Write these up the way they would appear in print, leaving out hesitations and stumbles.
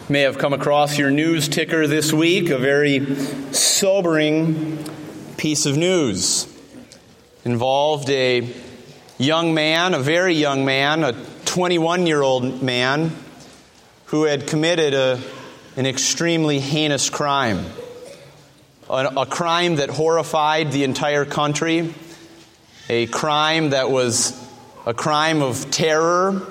may have come across your news ticker this week, a very sobering piece of news. Involved a young man, a very young man, a 21-year-old man who had committed an extremely heinous crime. A crime that horrified the entire country. A crime that was a crime of terror.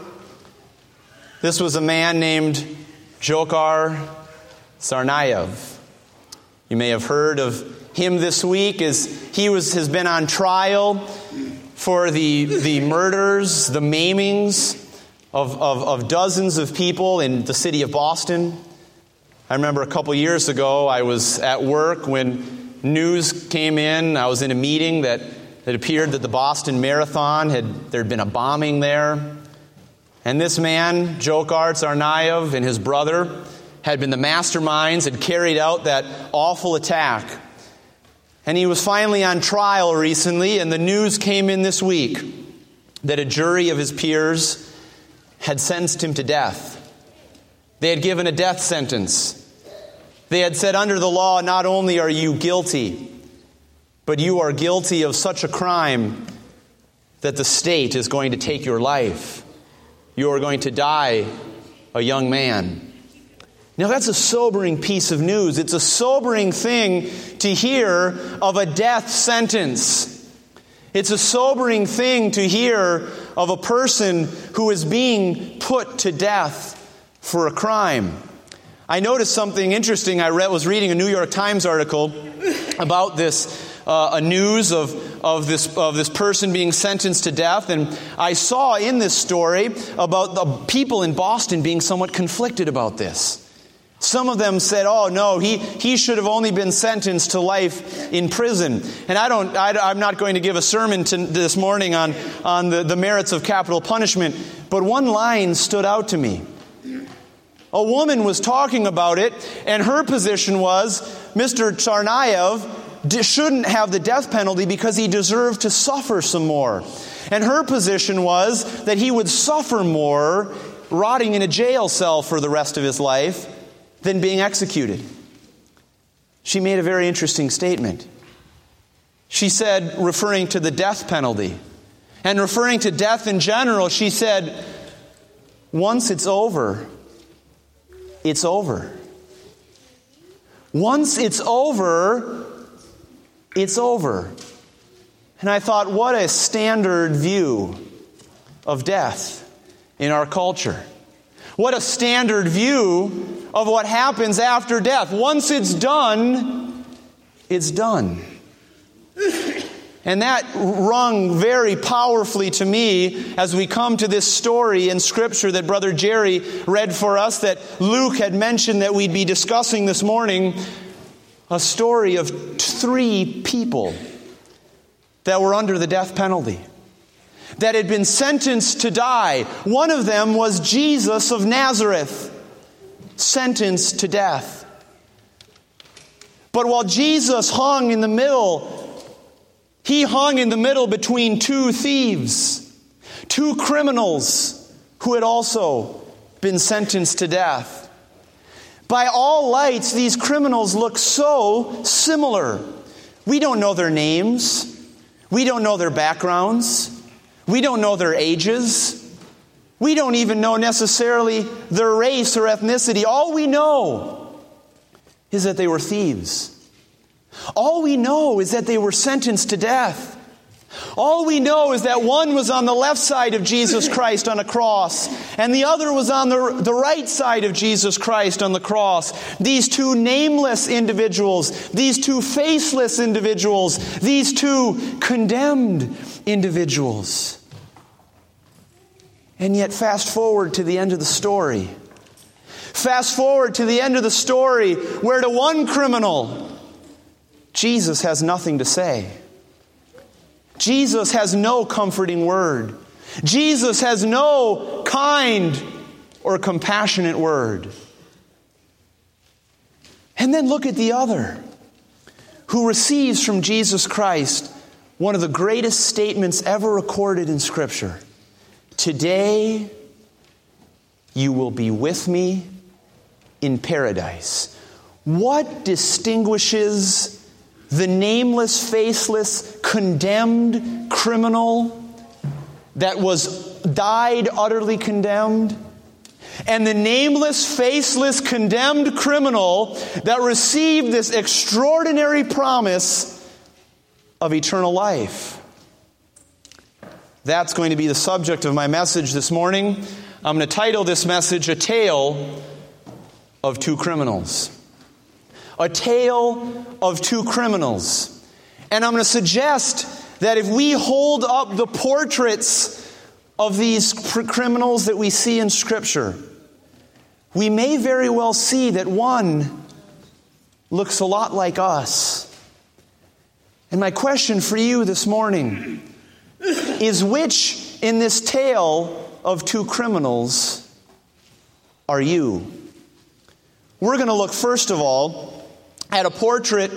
This was a man named Dzhokhar Tsarnaev. You may have heard of him this week as he has been on trial for the murders, the maimings of dozens of people in the city of Boston. I remember a couple years ago I was at work when news came in. I was in a meeting that it appeared that the Boston Marathon there'd been a bombing there. And this man, Dzhokhar Tsarnaev, and his brother had been the masterminds, had carried out that awful attack. And he was finally on trial recently, and the news came in this week that a jury of his peers had sentenced him to death. They had given a death sentence. They had said, under the law, not only are you guilty, but you are guilty of such a crime that the state is going to take your life. You are going to die a young man. Now that's a sobering piece of news. It's a sobering thing to hear of a death sentence. It's a sobering thing to hear of a person who is being put to death for a crime. I noticed something interesting. I was reading a New York Times article about this, a news of this person being sentenced to death, and I saw in this story about the people in Boston being somewhat conflicted about this. Some of them said, "Oh no, he should have only been sentenced to life in prison." And I'm not going to give a sermon this morning on the merits of capital punishment, but one line stood out to me. A woman was talking about it, and her position was Mr. Tsarnaev shouldn't have the death penalty because he deserved to suffer some more. And her position was that he would suffer more rotting in a jail cell for the rest of his life than being executed. She made a very interesting statement. She said, referring to the death penalty and referring to death in general, she said, once it's over, it's over. Once it's over, it's over. And I thought, what a standard view of death in our culture. What a standard view of what happens after death. Once it's done, it's done. And that rung very powerfully to me as we come to this story in Scripture that Brother Jerry read for us, that Luke had mentioned that we'd be discussing this morning, a story of 3 people that were under the death penalty, that had been sentenced to die. One of them was Jesus of Nazareth, sentenced to death. But while Jesus hung in the middle, he hung in the middle between 2 thieves, 2 criminals who had also been sentenced to death. By all lights, these criminals look so similar. We don't know their names. We don't know their backgrounds. We don't know their ages. We don't even know necessarily their race or ethnicity. All we know is that they were thieves. All we know is that they were sentenced to death. All we know is that one was on the left side of Jesus Christ on a cross, and the other was on the right side of Jesus Christ on the cross. These 2 nameless individuals, these 2 faceless individuals, these 2 condemned individuals. And yet, fast forward to the end of the story. Fast forward to the end of the story where to one criminal, Jesus has nothing to say. Jesus has no comforting word. Jesus has no kind or compassionate word. And then look at the other, who receives from Jesus Christ one of the greatest statements ever recorded in Scripture. Today you will be with me in paradise. What distinguishes the nameless, faceless, condemned criminal that died utterly condemned, and the nameless, faceless, condemned criminal that received this extraordinary promise of eternal life? That's going to be the subject of my message this morning. I'm going to title this message, A Tale of Two Criminals. A Tale of Two Criminals. And I'm going to suggest that if we hold up the portraits of these criminals that we see in Scripture, we may very well see that one looks a lot like us. And my question for you this morning is, which in this tale of two criminals are you? We're going to look first of all at a portrait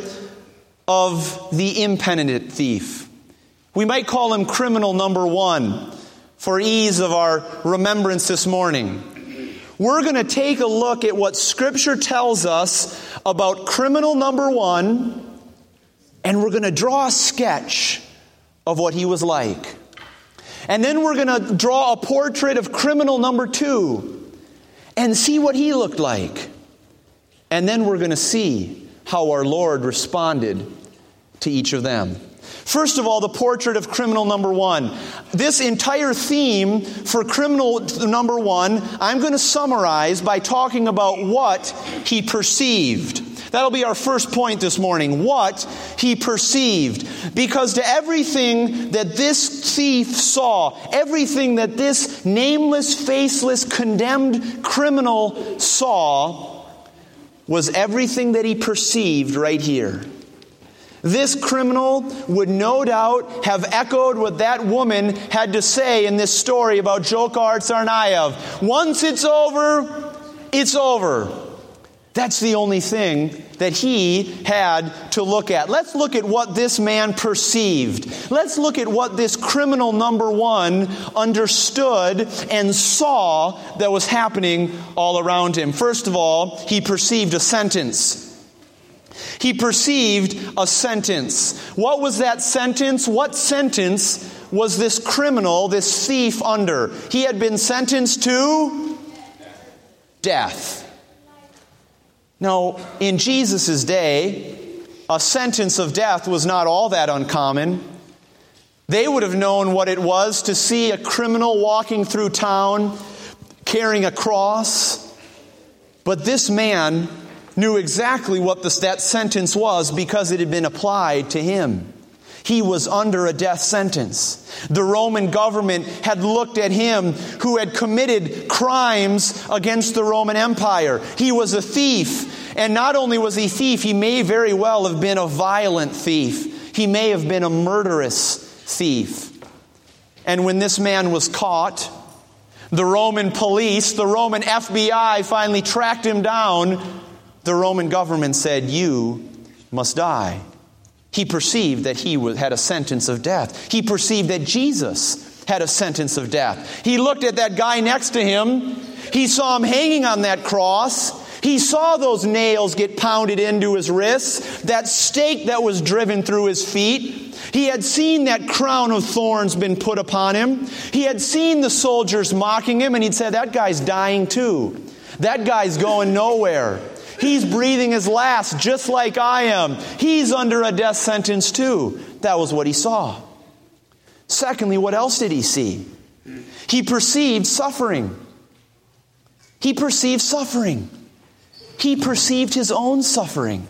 of the impenitent thief. We might call him criminal number one for ease of our remembrance this morning. We're going to take a look at what Scripture tells us about criminal number one, and we're going to draw a sketch of what he was like. And then we're going to draw a portrait of criminal number two and see what he looked like. And then we're going to see how our Lord responded to each of them. First of all, the portrait of criminal number one. This entire theme for criminal number one, I'm going to summarize by talking about what he perceived. That'll be our first point this morning, what he perceived. Because to everything that this thief saw, everything that this nameless, faceless, condemned criminal saw, was everything that he perceived right here. This criminal would no doubt have echoed what that woman had to say in this story about Dzhokhar Tsarnaev. Once it's over, it's over. That's the only thing that he had to look at. Let's look at what this man perceived. Let's look at what this criminal number one understood and saw that was happening all around him. First of all, he perceived a sentence. He perceived a sentence. What was that sentence? What sentence was this criminal, this thief, under? He had been sentenced to death. Now, in Jesus' day, a sentence of death was not all that uncommon. They would have known what it was to see a criminal walking through town carrying a cross. But this man knew exactly what that sentence was because it had been applied to him. He was under a death sentence. The Roman government had looked at him who had committed crimes against the Roman Empire. He was a thief. And not only was he a thief, he may very well have been a violent thief. He may have been a murderous thief. And when this man was caught, the Roman police, the Roman FBI finally tracked him down. The Roman government said, "You must die." He perceived that he had a sentence of death. He perceived that Jesus had a sentence of death. He looked at that guy next to him. He saw him hanging on that cross. He saw those nails get pounded into his wrists, that stake that was driven through his feet. He had seen that crown of thorns been put upon him. He had seen the soldiers mocking him, and he'd said, "That guy's dying too. That guy's going nowhere. He's breathing his last just like I am. He's under a death sentence too." That was what he saw. Secondly, what else did he see? He perceived suffering. He perceived suffering. He perceived his own suffering.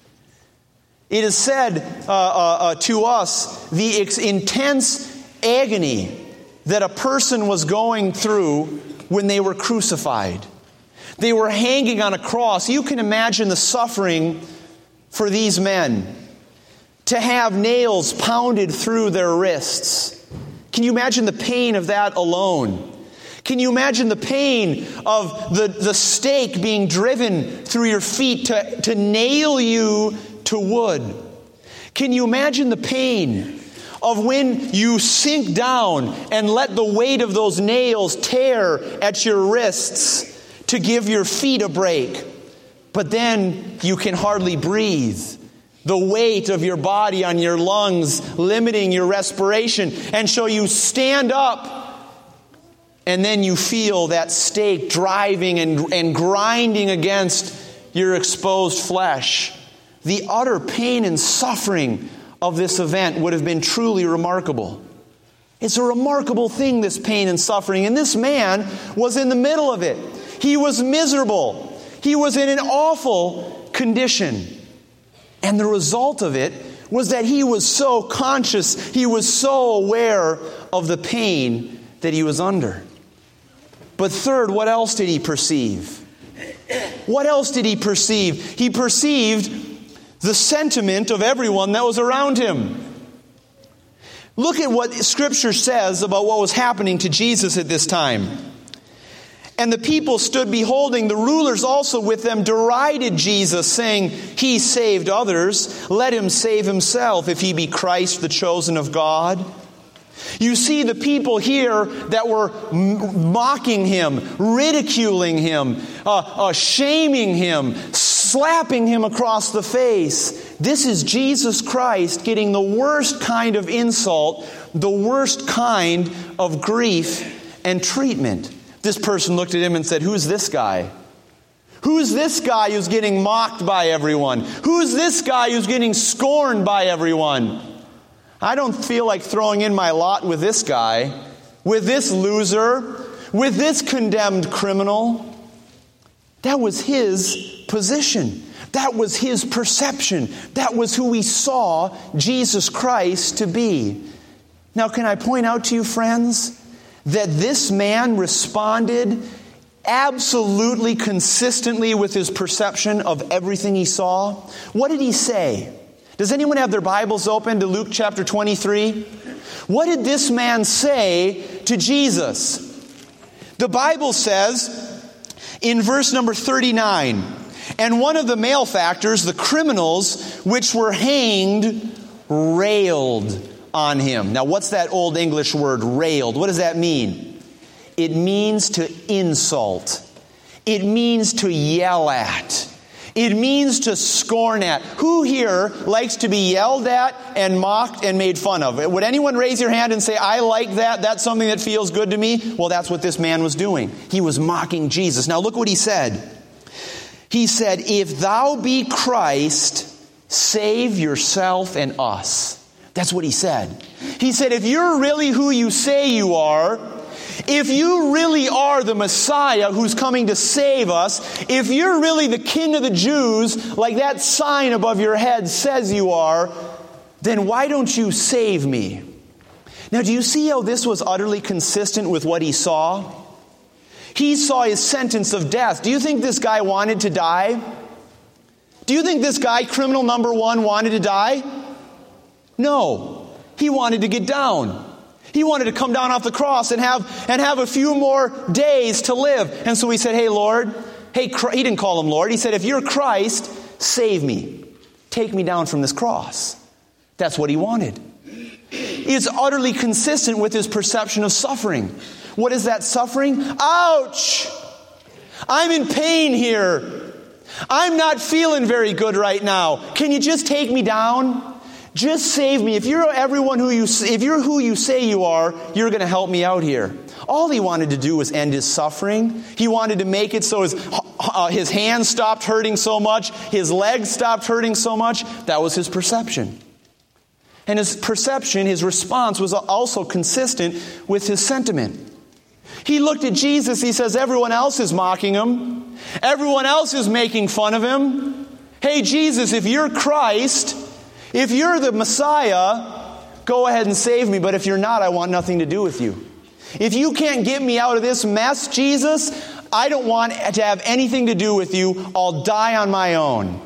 It is said to us the intense agony that a person was going through when they were crucified. They were hanging on a cross. You can imagine the suffering for these men. To have nails pounded through their wrists. Can you imagine the pain of that alone? Can you imagine the pain of the stake being driven through your feet to nail you to wood? Can you imagine the pain of when you sink down and let the weight of those nails tear at your wrists to give your feet a break? But then you can hardly breathe. The weight of your body on your lungs limiting your respiration. And so you stand up, and then you feel that stake driving and grinding against your exposed flesh. The utter pain and suffering of this event would have been truly remarkable. It's a remarkable thing, this pain and suffering. And this man was in the middle of it. He was miserable. He was in an awful condition. And the result of it was that he was so conscious, he was so aware of the pain that he was under. But third, what else did he perceive? What else did he perceive? He perceived the sentiment of everyone that was around him. Look at what Scripture says about what was happening to Jesus at this time. And the people stood beholding. The rulers also with them derided Jesus, saying, He saved others. Let him save himself, if he be Christ, the chosen of God. You see the people here that were mocking him, ridiculing him, shaming him, slapping him across the face. This is Jesus Christ getting the worst kind of insult, the worst kind of grief and treatment. This person looked at him and said, Who's this guy? Who's this guy who's getting mocked by everyone? Who's this guy who's getting scorned by everyone? I don't feel like throwing in my lot with this guy, with this loser, with this condemned criminal. That was his position. That was his perception. That was who he saw Jesus Christ to be. Now, can I point out to you, friends, that this man responded absolutely consistently with his perception of everything he saw? What did he say? Does anyone have their Bibles open to Luke chapter 23? What did this man say to Jesus? The Bible says in verse number 39, and one of the malefactors, the criminals, which were hanged, railed on him. Now, what's that old English word, railed? What does that mean? It means to insult. It means to yell at. It means to scorn at. Who here likes to be yelled at and mocked and made fun of? Would anyone raise your hand and say, I like that? That's something that feels good to me? Well, that's what this man was doing. He was mocking Jesus. Now, look what he said. He said, If thou be Christ, save yourself and us. That's what he said. He said, if you're really who you say you are, if you really are the Messiah who's coming to save us, if you're really the King of the Jews, like that sign above your head says you are, then why don't you save me? Now, do you see how this was utterly consistent with what he saw? He saw his sentence of death. Do you think this guy wanted to die? Do you think this guy, criminal number one, wanted to die? No. He wanted to get down. He wanted to come down off the cross and have a few more days to live. And so he said, hey, Lord. He didn't call him Lord. He said, if you're Christ, save me. Take me down from this cross. That's what he wanted. It's utterly consistent with his perception of suffering. What is that suffering? Ouch! I'm in pain here. I'm not feeling very good right now. Can you just take me down? Just save me. If you're who you say you are, you're going to help me out here. All he wanted to do was end his suffering. He wanted to make it so his hands stopped hurting so much, his legs stopped hurting so much. That was his perception. And his perception, his response was also consistent with his sentiment. He looked at Jesus, he says, everyone else is mocking him. Everyone else is making fun of him. Hey, Jesus, if you're Christ, if you're the Messiah, go ahead and save me. But if you're not, I want nothing to do with you. If you can't get me out of this mess, Jesus, I don't want to have anything to do with you. I'll die on my own.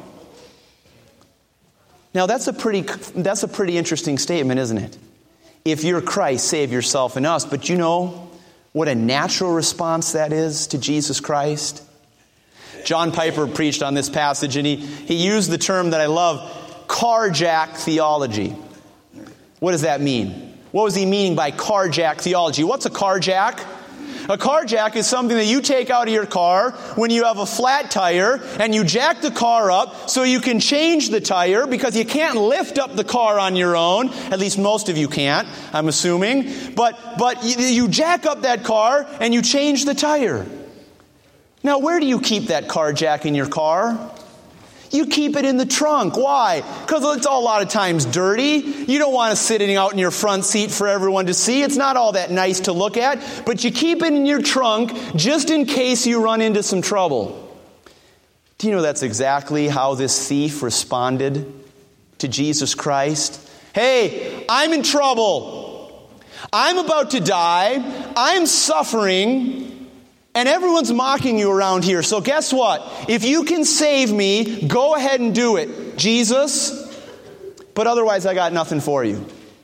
Now, that's a pretty interesting statement, isn't it? If you're Christ, save yourself and us. But you know what a natural response that is to Jesus Christ? John Piper preached on this passage, and he used the term that I love, carjack theology. What does that mean? What was he meaning by carjack theology? What's a carjack? A car jack is something that you take out of your car when you have a flat tire and you jack the car up so you can change the tire, because you can't lift up the car on your own. At least most of you can't, I'm assuming. But you jack up that car and you change the tire. Now, where do you keep that car jack in your car? You keep it in the trunk. Why? Because it's a lot of times dirty. You don't want it sitting out in your front seat for everyone to see. It's not all that nice to look at. But you keep it in your trunk just in case you run into some trouble. Do you know that's exactly how this thief responded to Jesus Christ? Hey, I'm in trouble. I'm about to die. I'm suffering. And everyone's mocking you around here. So guess what? If you can save me, go ahead and do it, Jesus. But otherwise, I got nothing for you.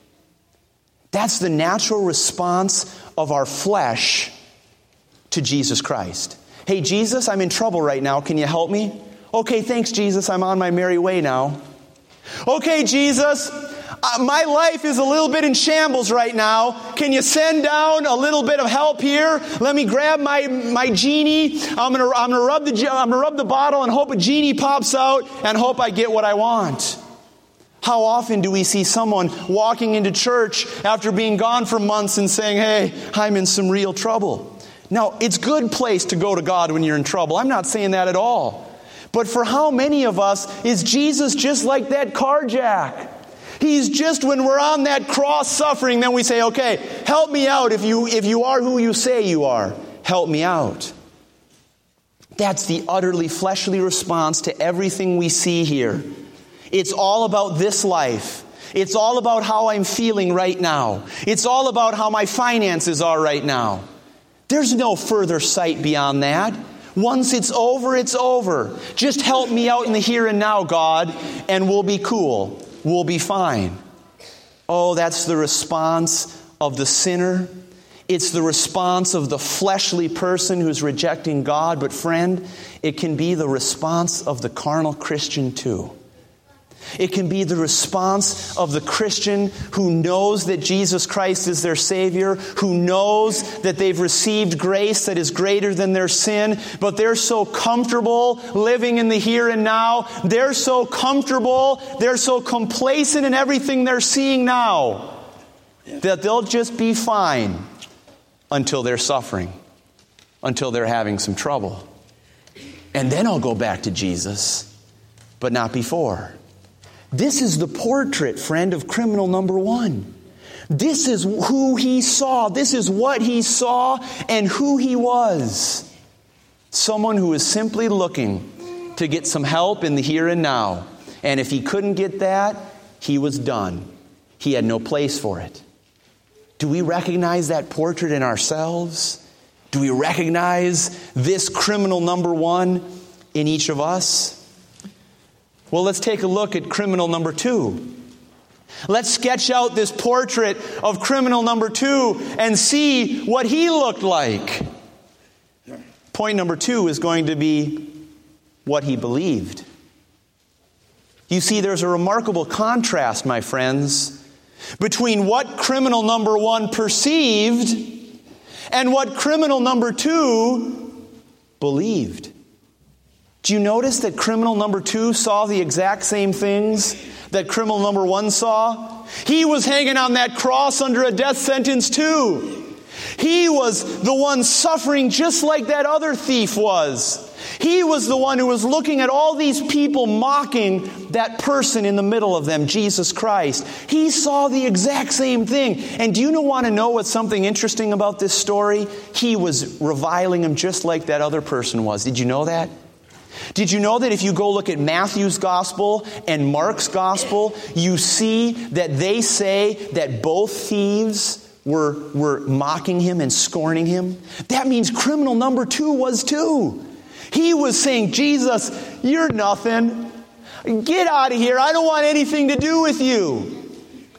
That's the natural response of our flesh to Jesus Christ. Hey, Jesus, I'm in trouble right now. Can you help me? Okay, thanks, Jesus. I'm on my merry way now. Okay, Jesus, my life is a little bit in shambles right now. Can you send down a little bit of help here? Let me grab my genie. I'm gonna rub the bottle and hope a genie pops out and hope I get what I want. How often do we see someone walking into church after being gone for months and saying, "Hey, I'm in some real trouble"? Now, it's a good place to go to God when you're in trouble. I'm not saying that at all. But for how many of us is Jesus just like that car jack? He's just, when we're on that cross suffering, then we say, okay, help me out if you are who you say you are. Help me out. That's the utterly fleshly response to everything we see here. It's all about this life. It's all about how I'm feeling right now. It's all about how my finances are right now. There's no further sight beyond that. Once it's over, it's over. Just help me out in the here and now, God, and we'll be cool. We'll be fine. Oh, that's the response of the sinner. It's the response of the fleshly person who's rejecting God. But friend, it can be the response of the carnal Christian too. It can be the response of the Christian who knows that Jesus Christ is their Savior, who knows that they've received grace that is greater than their sin, but they're so comfortable living in the here and now. They're so comfortable, they're so complacent in everything they're seeing now that they'll just be fine until they're suffering, until they're having some trouble. And then I'll go back to Jesus, but not before. This is the portrait, friend, of criminal number one. This is who he saw. This is what he saw and who he was. Someone who is simply looking to get some help in the here and now. And if he couldn't get that, he was done. He had no place for it. Do we recognize that portrait in ourselves? Do we recognize this criminal number one in each of us? Well, let's take a look at criminal number two. Let's sketch out this portrait of criminal number two and see what he looked like. Point number two is going to be what he believed. You see, there's a remarkable contrast, my friends, between what criminal number one perceived and what criminal number two believed. Do you notice that criminal number two saw the exact same things that criminal number one saw? He was hanging on that cross under a death sentence too. He was the one suffering just like that other thief was. He was the one who was looking at all these people mocking that person in the middle of them, Jesus Christ. He saw the exact same thing. And do you want to know what's something interesting about this story? He was reviling him just like that other person was. Did you know that? Did you know that if you go look at Matthew's gospel and Mark's gospel, you see that they say that both thieves were mocking him and scorning him? That means criminal number two was too. He was saying, Jesus, you're nothing. Get out of here. I don't want anything to do with you.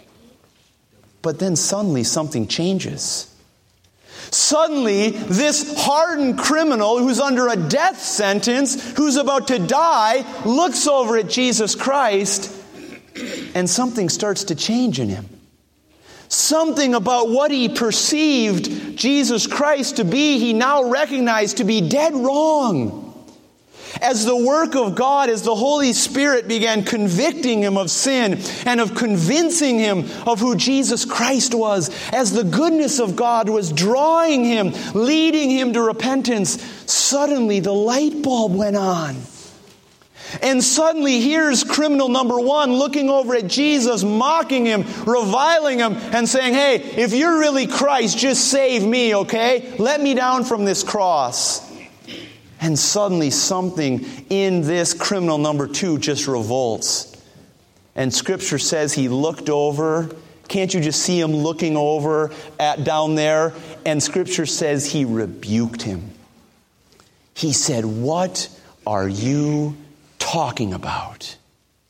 But then suddenly something changes. Suddenly, this hardened criminal who's under a death sentence, who's about to die, looks over at Jesus Christ, and something starts to change in him. Something about what he perceived Jesus Christ to be, he now recognized to be dead wrong. As the work of God, as the Holy Spirit began convicting him of sin and of convincing him of who Jesus Christ was, as the goodness of God was drawing him, leading him to repentance, suddenly the light bulb went on. And suddenly here's criminal number one looking over at Jesus, mocking him, reviling him, and saying, hey, if you're really Christ, just save me, okay? Let me down from this cross. And suddenly something in this criminal number two just revolts. And Scripture says he looked over. Can't you just see him looking over at down there? And Scripture says he rebuked him. He said, what are you talking about?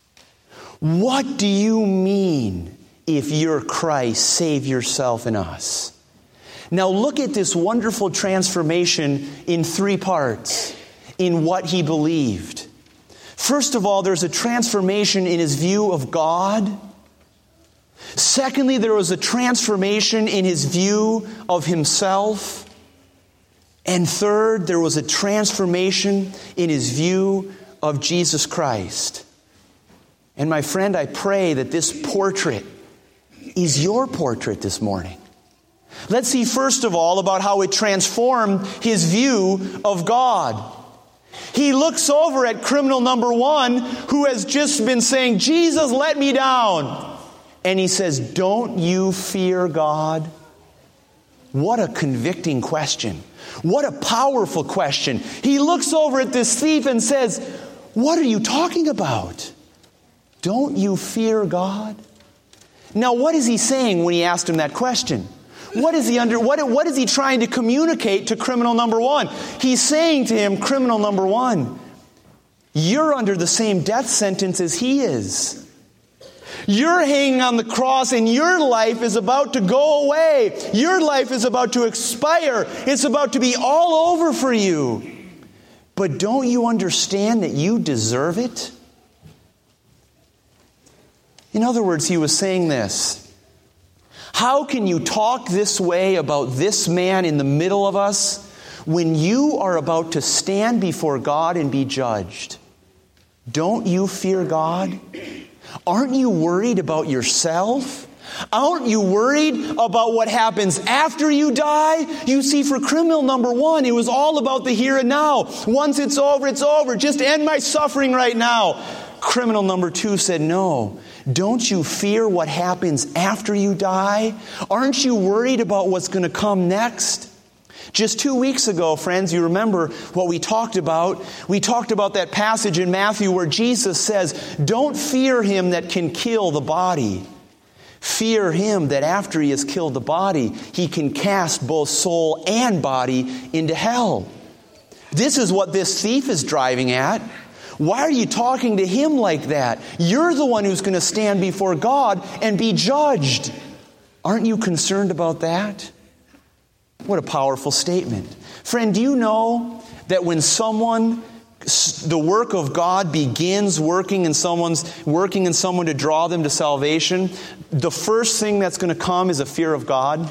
What do you mean, if you're Christ, save yourself and us? Now look at this wonderful transformation in three parts in what he believed. First of all, there's a transformation in his view of God. Secondly, there was a transformation in his view of himself. And third, there was a transformation in his view of Jesus Christ. And my friend, I pray that this portrait is your portrait this morning. Let's see first of all about how it transformed his view of God. He looks over at criminal number one who has just been saying, Jesus, let me down. And he says, don't you fear God? What a convicting question. What a powerful question. He looks over at this thief and says, what are you talking about? Don't you fear God? Now, what is he saying when he asked him that question? What is he trying to communicate to criminal number one? He's saying to him, criminal number one, you're under the same death sentence as he is. You're hanging on the cross and your life is about to go away. Your life is about to expire. It's about to be all over for you. But don't you understand that you deserve it? In other words, he was saying this. How can you talk this way about this man in the middle of us when you are about to stand before God and be judged? Don't you fear God? Aren't you worried about yourself? Aren't you worried about what happens after you die? You see, for criminal number one, it was all about the here and now. Once it's over, it's over. Just end my suffering right now. Criminal number two said, no. Don't you fear what happens after you die? Aren't you worried about what's going to come next? Just 2 weeks ago, friends, you remember what we talked about. We talked about that passage in Matthew where Jesus says, don't fear him that can kill the body. Fear him that after he has killed the body, he can cast both soul and body into hell. This is what this thief is driving at. Why are you talking to him like that? You're the one who's going to stand before God and be judged. Aren't you concerned about that? What a powerful statement. Friend, do you know that when the work of God begins working in someone to draw them to salvation, the first thing that's going to come is a fear of God?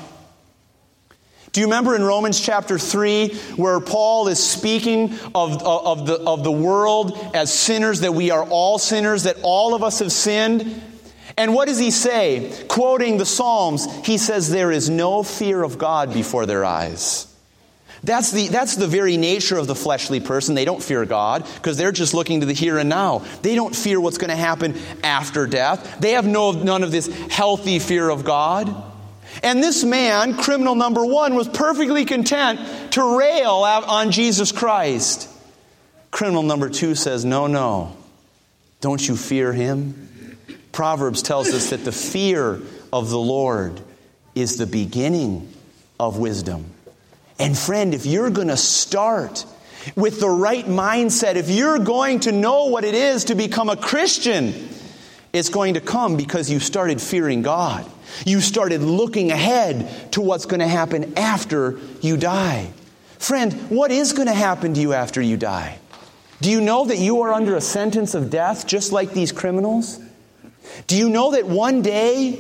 Do you remember in Romans chapter 3 where Paul is speaking of the world as sinners, that we are all sinners, that all of us have sinned? And what does he say? Quoting the Psalms, he says, there is no fear of God before their eyes. That's the very nature of the fleshly person. They don't fear God because they're just looking to the here and now. They don't fear what's going to happen after death. They have none of this healthy fear of God. And this man, criminal number one, was perfectly content to rail on Jesus Christ. Criminal number two says, no. Don't you fear him? Proverbs tells us that the fear of the Lord is the beginning of wisdom. And friend, if you're going to start with the right mindset, if you're going to know what it is to become a Christian, it's going to come because you started fearing God. You started looking ahead to what's going to happen after you die. Friend, what is going to happen to you after you die? Do you know that you are under a sentence of death just like these criminals? Do you know that one day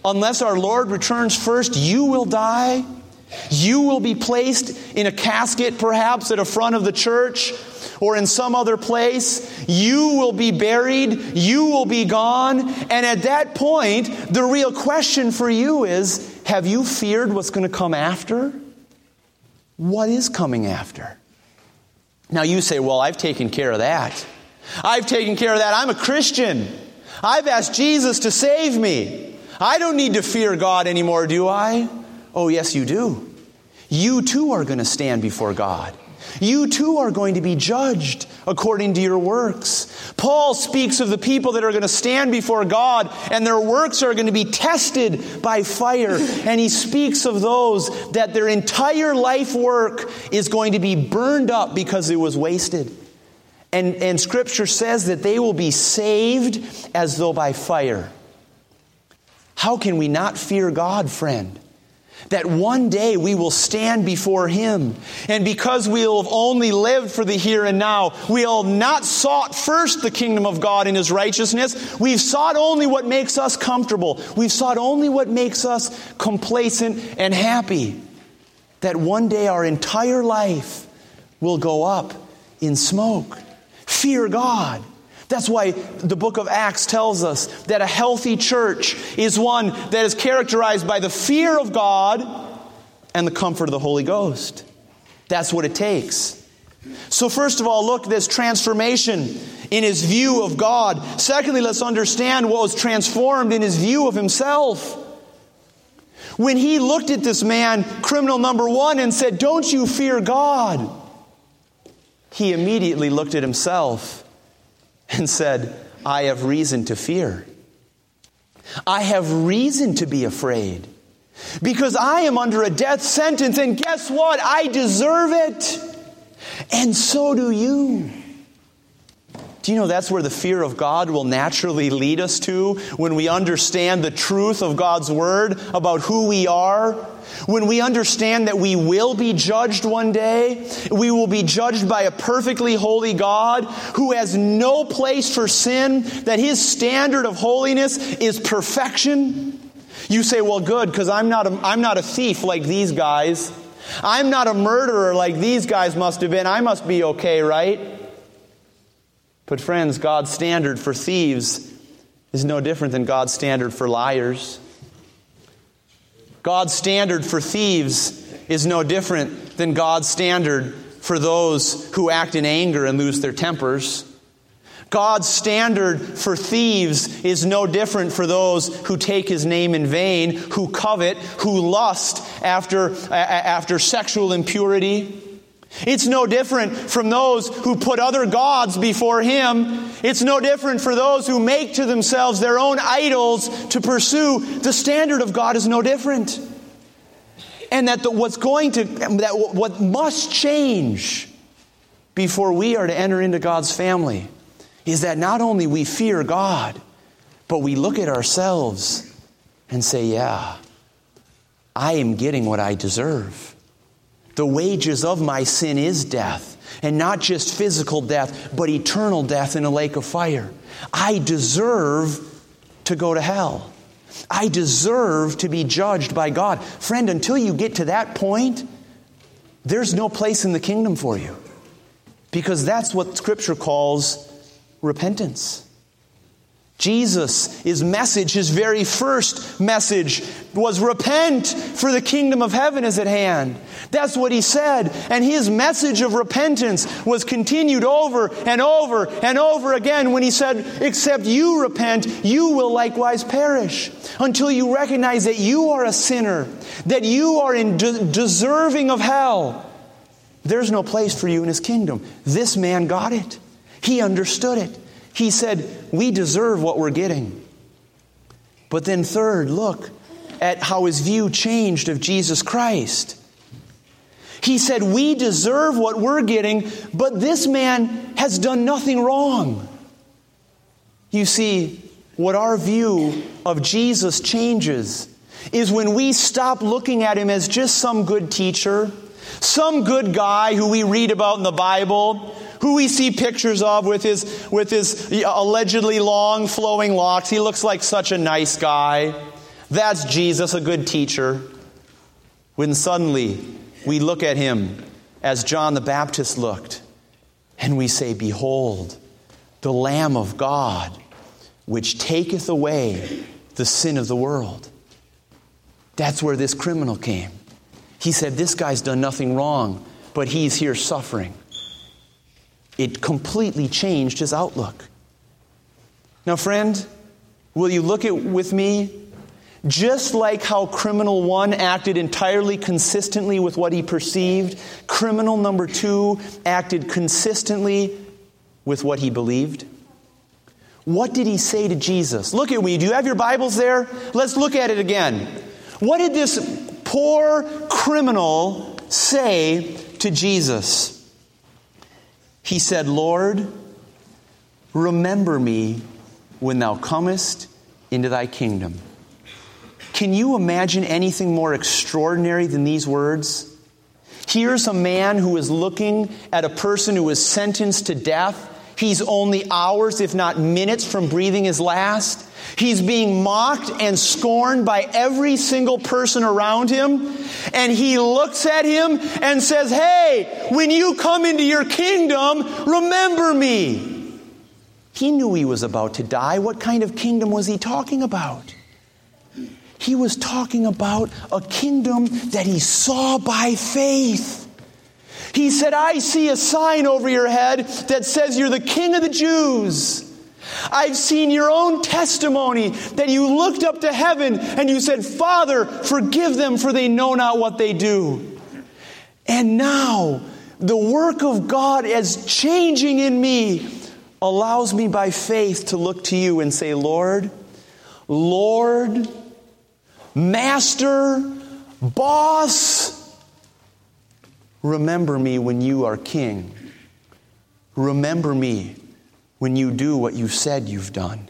unless our Lord returns first, you will die. You will be placed in a casket, perhaps at the front of the church or in some other place. You will be buried. You will be gone. And at that point, the real question for you is, have you feared what's going to come after? What is coming after? Now you say, well, I've taken care of that. I've taken care of that. I'm a Christian. I've asked Jesus to save me. I don't need to fear God anymore, do I? Oh, yes, you do. You too are going to stand before God. You too are going to be judged according to your works. Paul speaks of the people that are going to stand before God and their works are going to be tested by fire. And he speaks of those that their entire life work is going to be burned up because it was wasted. And Scripture says that they will be saved as though by fire. How can we not fear God, friend? That one day we will stand before Him. And because we'll have only lived for the here and now, we'll have not sought first the kingdom of God and His righteousness. We've sought only what makes us comfortable. We've sought only what makes us complacent and happy. That one day our entire life will go up in smoke. Fear God. That's why the book of Acts tells us that a healthy church is one that is characterized by the fear of God and the comfort of the Holy Ghost. That's what it takes. So first of all, look at this transformation in his view of God. Secondly, let's understand what was transformed in his view of himself. When he looked at this man, criminal number one, and said, "Don't you fear God?" he immediately looked at himself and said, "I have reason to fear. I have reason to be afraid. Because I am under a death sentence, and guess what? I deserve it. And so do you." Do you know that's where the fear of God will naturally lead us to when we understand the truth of God's Word about who we are? When we understand that we will be judged one day, we will be judged by a perfectly holy God who has no place for sin, that His standard of holiness is perfection. You say, well, good, because I'm not a thief like these guys. I'm not a murderer like these guys must have been. I must be okay, right? But friends, God's standard for thieves is no different than God's standard for liars. God's standard for thieves is no different than God's standard for those who act in anger and lose their tempers. God's standard for thieves is no different for those who take His name in vain, who covet, who lust after sexual impurity. It's no different from those who put other gods before Him. It's no different for those who make to themselves their own idols to pursue. The standard of God is no different. And that what must change before we are to enter into God's family is that not only we fear God, but we look at ourselves and say, yeah, I am getting what I deserve. The wages of my sin is death, and not just physical death, but eternal death in a lake of fire. I deserve to go to hell. I deserve to be judged by God. Friend, until you get to that point, there's no place in the kingdom for you. Because that's what Scripture calls repentance. Jesus, His message, His very first message was repent, for the kingdom of heaven is at hand. That's what He said. And His message of repentance was continued over and over and over again when He said, except you repent, you will likewise perish. Until you recognize that you are a sinner, that you are deserving of hell. There's no place for you in His kingdom. This man got it. He understood it. He said, we deserve what we're getting. But then third, look at how his view changed of Jesus Christ. He said, we deserve what we're getting, but this man has done nothing wrong. You see, what our view of Jesus changes is when we stop looking at Him as just some good teacher, some good guy who we read about in the Bible, who we see pictures of with his allegedly long flowing locks. He looks like such a nice guy. That's Jesus, a good teacher. When suddenly we look at him as John the Baptist looked, and we say, behold, the Lamb of God, which taketh away the sin of the world. That's where this criminal came. He said, this guy's done nothing wrong, but he's here suffering. It completely changed his outlook. Now, friend, will you look at with me? Just like how criminal 1 acted entirely consistently with what he perceived, criminal number 2 acted consistently with what he believed. What did he say to Jesus? Look at me. Do you have your Bibles there? Let's look at it again. What did this poor criminal say to Jesus? He said, Lord, remember me when thou comest into thy kingdom. Can you imagine anything more extraordinary than these words? Here's a man who is looking at a person who is sentenced to death. He's only hours, if not minutes, from breathing his last. He's being mocked and scorned by every single person around him. And he looks at him and says, hey, when you come into your kingdom, remember me. He knew he was about to die. What kind of kingdom was he talking about? He was talking about a kingdom that he saw by faith. He said, I see a sign over your head that says you're the King of the Jews. I've seen your own testimony that you looked up to heaven and you said, Father, forgive them for they know not what they do. And now the work of God as changing in me allows me by faith to look to you and say, Lord, Master, Boss, remember me when you are king. Remember me when you do what you said you've done.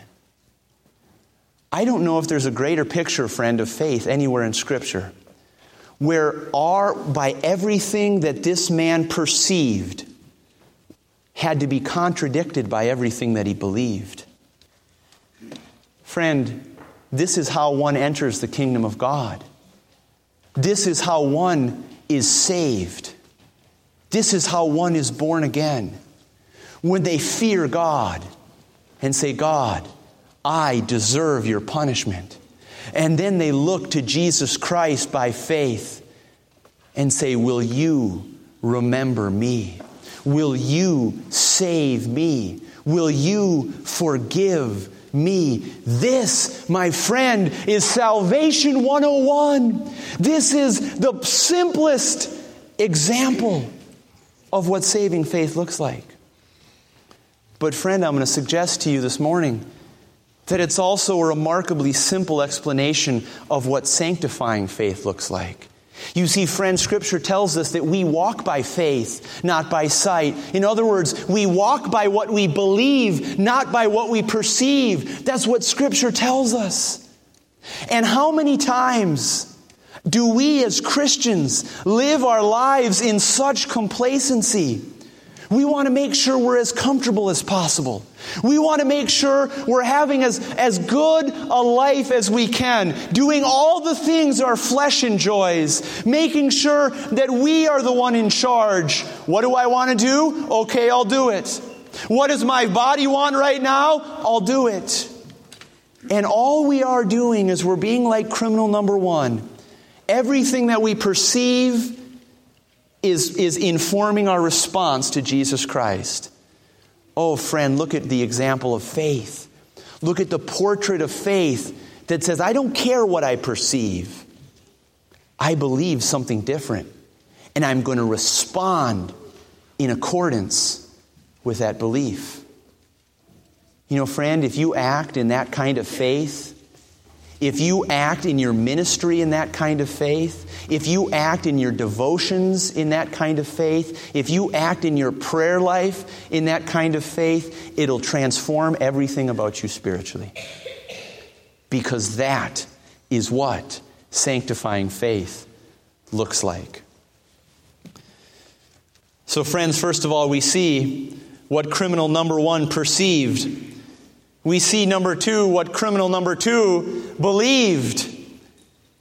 I don't know if there's a greater picture, friend, of faith anywhere in Scripture, where by everything that this man perceived had to be contradicted by everything that he believed. Friend, this is how one enters the kingdom of God. This is how one is saved. This is how one is born again. When they fear God and say, God, I deserve your punishment. And then they look to Jesus Christ by faith and say, will you remember me? Will you save me? Will you forgive me? This, my friend, is Salvation 101. This is the simplest example of what saving faith looks like. But friend, I'm going to suggest to you this morning that it's also a remarkably simple explanation of what sanctifying faith looks like. You see, friend, Scripture tells us that we walk by faith, not by sight. In other words, we walk by what we believe, not by what we perceive. That's what Scripture tells us. And how many times do we as Christians live our lives in such complacency? We want to make sure we're as comfortable as possible. We want to make sure we're having as good a life as we can, doing all the things our flesh enjoys, making sure that we are the one in charge. What do I want to do? Okay, I'll do it. What does my body want right now? I'll do it. And all we are doing is we're being like criminal number 1. Everything that we perceive is informing our response to Jesus Christ. Oh, friend, look at the example of faith. Look at the portrait of faith that says, I don't care what I perceive. I believe something different. And I'm going to respond in accordance with that belief. You know, friend, if you act in that kind of faith, if you act in your ministry in that kind of faith, if you act in your devotions in that kind of faith, if you act in your prayer life in that kind of faith, it'll transform everything about you spiritually. Because that is what sanctifying faith looks like. So friends, first of all, we see what criminal number 1 perceived. We see number 2, what criminal number 2 believed.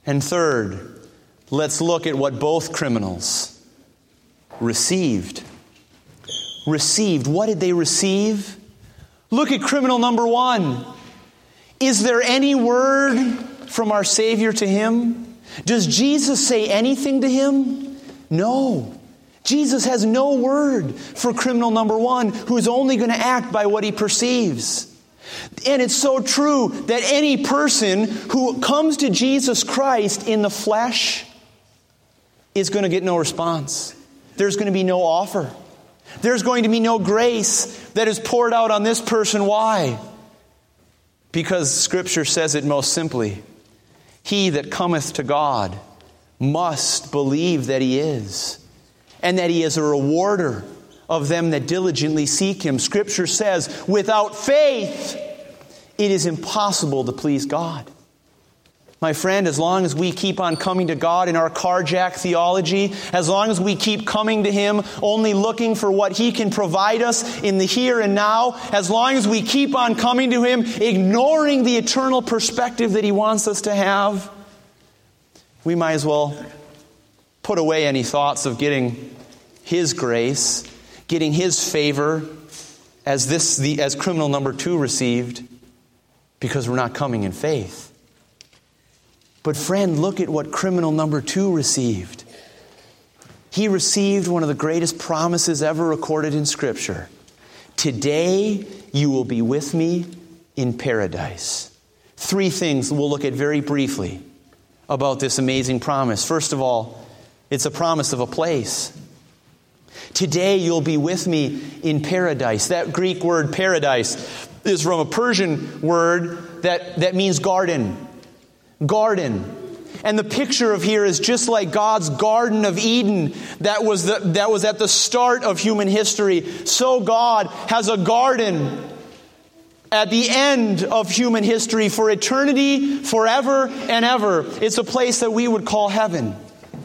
And third, let's look at what both criminals received. Received. What did they receive? Look at criminal number 1. Is there any word from our Savior to him? Does Jesus say anything to him? No. Jesus has no word for criminal number 1, who is only going to act by what he perceives. And it's so true that any person who comes to Jesus Christ in the flesh is going to get no response. There's going to be no offer. There's going to be no grace that is poured out on this person. Why? Because Scripture says it most simply. He that cometh to God must believe that he is, and that he is a rewarder of them that diligently seek him. Scripture says, without faith, it is impossible to please God. My friend, as long as we keep on coming to God in our carjack theology, as long as we keep coming to him only looking for what he can provide us in the here and now, as long as we keep on coming to him ignoring the eternal perspective that he wants us to have, we might as well put away any thoughts of getting his grace, getting his favor as criminal number 2 received, because we're not coming in faith. But friend, look at what criminal number 2 received. He received one of the greatest promises ever recorded in Scripture. Today you will be with me in paradise. 3 things we'll look at very briefly about this amazing promise. First of all, it's a promise of a place. Today you'll be with me in paradise. That Greek word paradise is from a Persian word that means garden. Garden. And the picture of here is just like God's Garden of Eden that was at the start of human history. So God has a garden at the end of human history for eternity, forever and ever. It's a place that we would call heaven.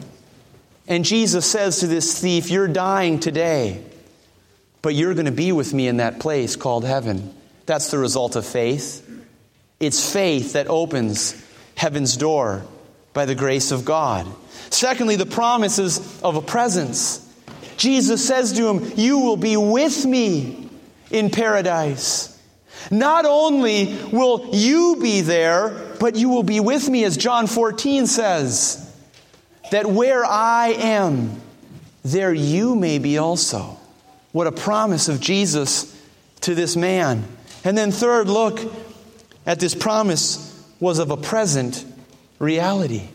And Jesus says to this thief, you're dying today, but you're going to be with me in that place called heaven. That's the result of faith. It's faith that opens heaven's door by the grace of God. Secondly, the promises of a presence. Jesus says to him, you will be with me in paradise. Not only will you be there, but you will be with me, as John 14 says, that where I am, there you may be also. What a promise of Jesus to this man. And then third, look at this promise was of a present reality.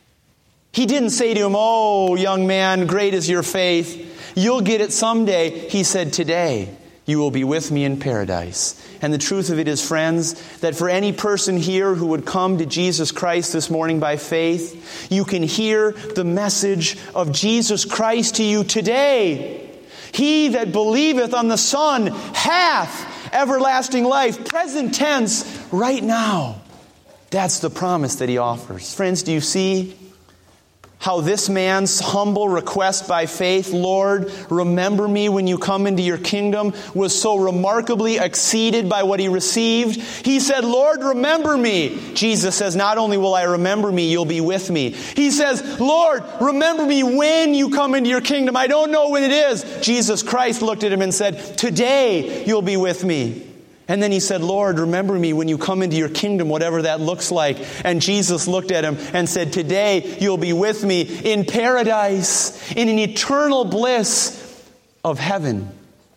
He didn't say to him, oh, young man, great is your faith. You'll get it someday. He said, today you will be with me in paradise. And the truth of it is, friends, that for any person here who would come to Jesus Christ this morning by faith, you can hear the message of Jesus Christ to you today. He that believeth on the Son hath everlasting life. Present tense, right now. That's the promise that he offers. Friends, do you see how this man's humble request by faith, Lord, remember me when you come into your kingdom, was so remarkably exceeded by what he received? He said, Lord, remember me. Jesus says, not only will I remember me, you'll be with me. He says, Lord, remember me when you come into your kingdom. I don't know when it is. Jesus Christ looked at him and said, today you'll be with me. And then he said, Lord, remember me when you come into your kingdom, whatever that looks like. And Jesus looked at him and said, today you'll be with me in paradise, in an eternal bliss of heaven.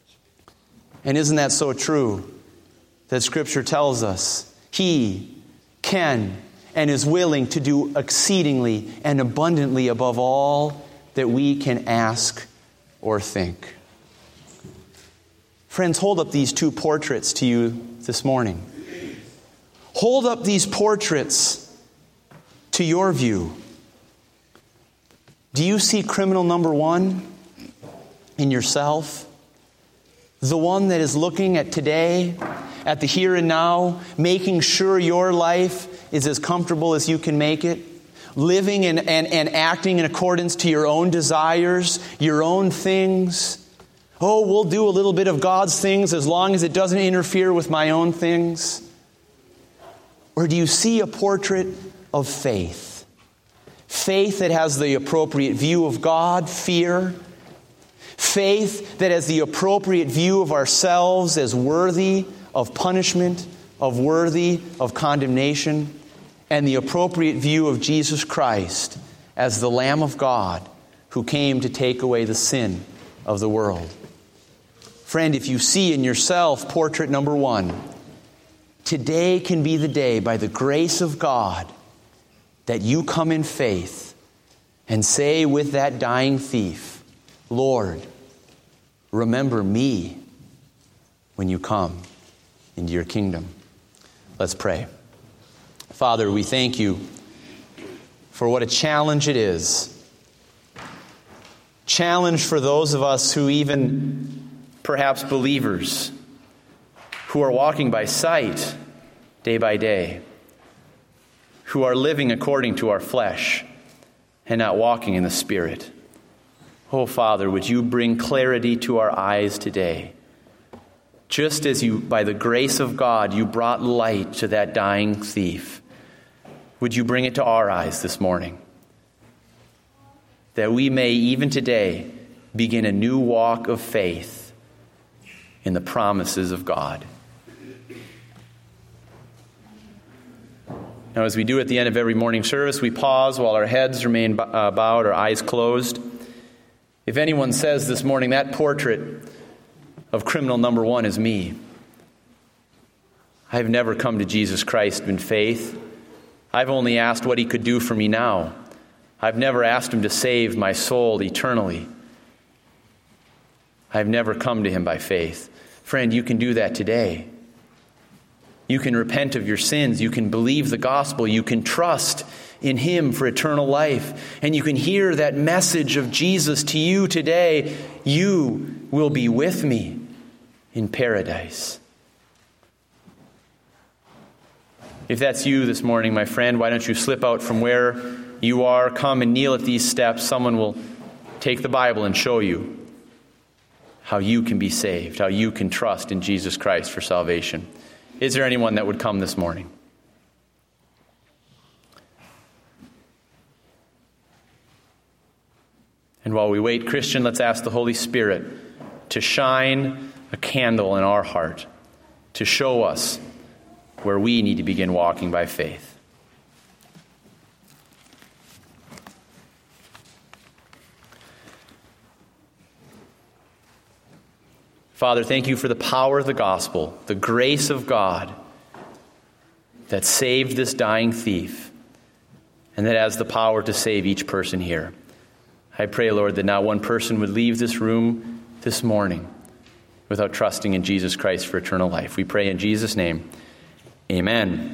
And isn't that so true? That Scripture tells us he can and is willing to do exceedingly and abundantly above all that we can ask or think. Friends, hold up these 2 portraits to you this morning. Hold up these portraits to your view. Do you see criminal number 1 in yourself? The one that is looking at today, at the here and now, making sure your life is as comfortable as you can make it, living and acting in accordance to your own desires, your own things. Oh, we'll do a little bit of God's things as long as it doesn't interfere with my own things. Or do you see a portrait of faith? Faith that has the appropriate view of God, fear. Faith that has the appropriate view of ourselves as worthy of punishment, of worthy of condemnation, and the appropriate view of Jesus Christ as the Lamb of God who came to take away the sin of the world. Friend, if you see in yourself portrait number 1, today can be the day, by the grace of God, that you come in faith and say with that dying thief, Lord, remember me when you come into your kingdom. Let's pray. Father, we thank you for what a challenge it is. Challenge for those of us who, even perhaps believers, who are walking by sight day by day, who are living according to our flesh and not walking in the Spirit. Oh, Father, would you bring clarity to our eyes today? Just as you, by the grace of God, you brought light to that dying thief, would you bring it to our eyes this morning? That we may, even today, begin a new walk of faith in the promises of God. Now, as we do at the end of every morning service, we pause while our heads remain bowed, our eyes closed. If anyone says this morning, that portrait of criminal number 1 is me, I've never come to Jesus Christ in faith. I've only asked what he could do for me now. I've never asked him to save my soul eternally. I've never come to him by faith. Friend, you can do that today. You can repent of your sins. You can believe the gospel. You can trust in him for eternal life. And you can hear that message of Jesus to you today. You will be with me in paradise. If that's you this morning, my friend, why don't you slip out from where you are, come and kneel at these steps. Someone will take the Bible and show you how you can be saved, how you can trust in Jesus Christ for salvation. Is there anyone that would come this morning? And while we wait, Christian, let's ask the Holy Spirit to shine a candle in our heart, to show us where we need to begin walking by faith. Father, thank you for the power of the gospel, the grace of God that saved this dying thief and that has the power to save each person here. I pray, Lord, that not one person would leave this room this morning without trusting in Jesus Christ for eternal life. We pray in Jesus' name. Amen.